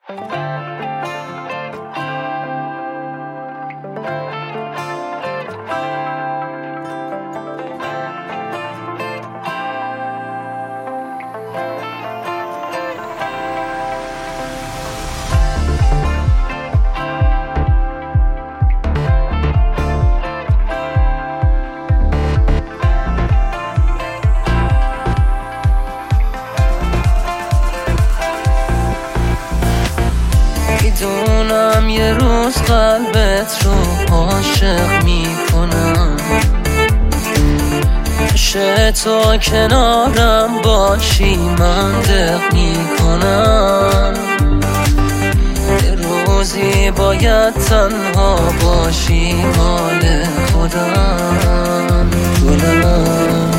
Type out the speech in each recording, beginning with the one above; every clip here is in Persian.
میدونم یه روز قلبت رو عاشق میکنم، میشه تا کنارم باشی من دق میکنم. یه روزی باید تنها باشی مال خودم گلم.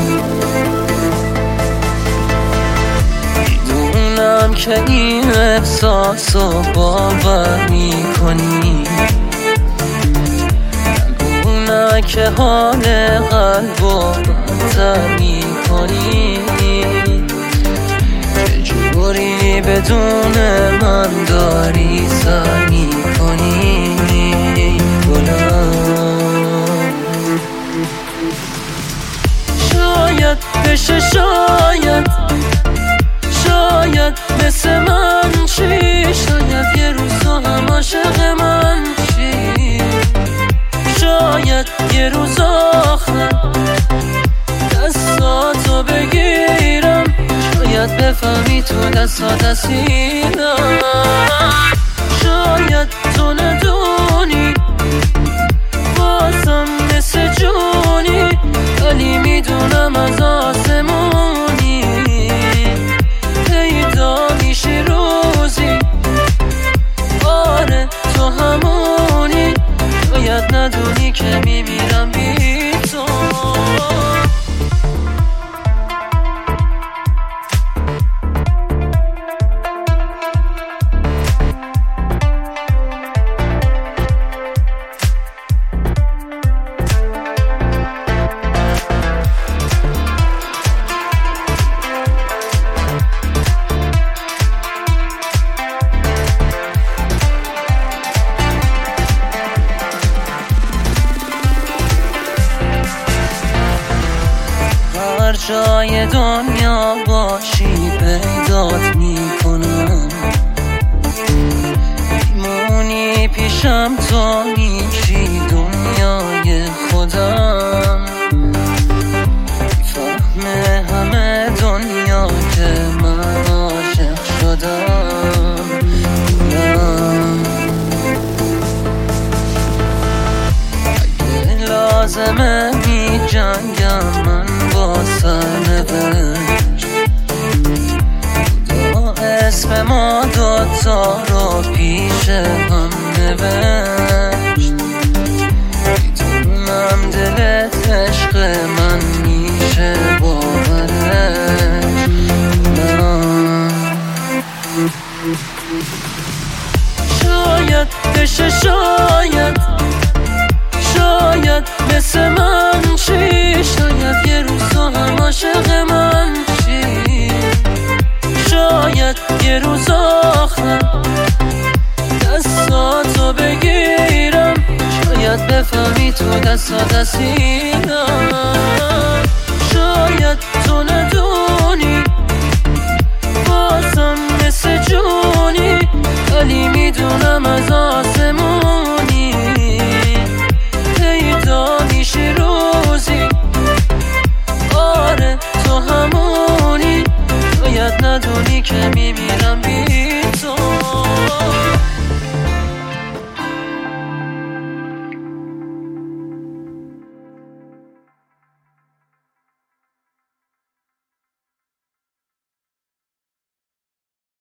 میدونم که این احساس رو باور میکنی، نگونه که حال قلب رو بدتر میکنی. چجوری بدون من داری سر میکنی گلم. شاید بشه شاید مثل من چی، شاید یه روز هم عاشق من چی، شاید یه روز آخر دستاتو بگیرم، شاید بفهمی تو دستینم. شاید تو ندونی بازم مثل جونی، ولی میدونم از آسمونی پیدا میشی روزی. آره تو همونی، شاید ندونی که میمیرم بی تو. هر جای دنیا باشی پیدات میکنم، میمونی پیشم تو میشی دنیای خودم. میفهمه همه دنیا که من عاشق شدم. اگه لازمه میجنگم من با سرنوشت، خدا اسم ما دوتا رو پیش هم نوشت. میدونم دلت عشق من میشه باورش نه. شاید بشه شاید مثل من چی، شاید یه روز هم عاشق من چی، شاید یه روز آخر دستاتو بگیرم، شاید بفهمی تو دستینم. شاید تو ندونی بازم مثل جونی، ولی میدونم از آسمونی پیدا میشی روزی. آره تو همونی، شاید ندونی که میمیرم بی